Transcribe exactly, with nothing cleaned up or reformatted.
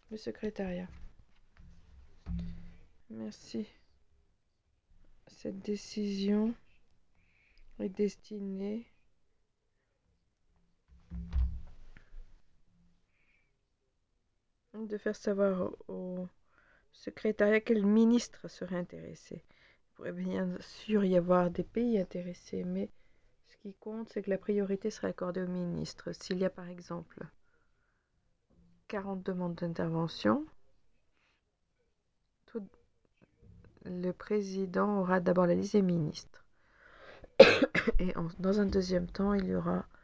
Le secrétariat. Merci. Cette décision est destinée de faire savoir au secrétariat quel ministre serait intéressé. Il pourrait bien sûr y avoir des pays intéressés, mais ce qui compte, c'est que la priorité serait accordée au ministre. S'il y a par exemple quarante demandes d'intervention, tout le président aura d'abord la liste des ministres. Et en, dans un deuxième temps, il y aura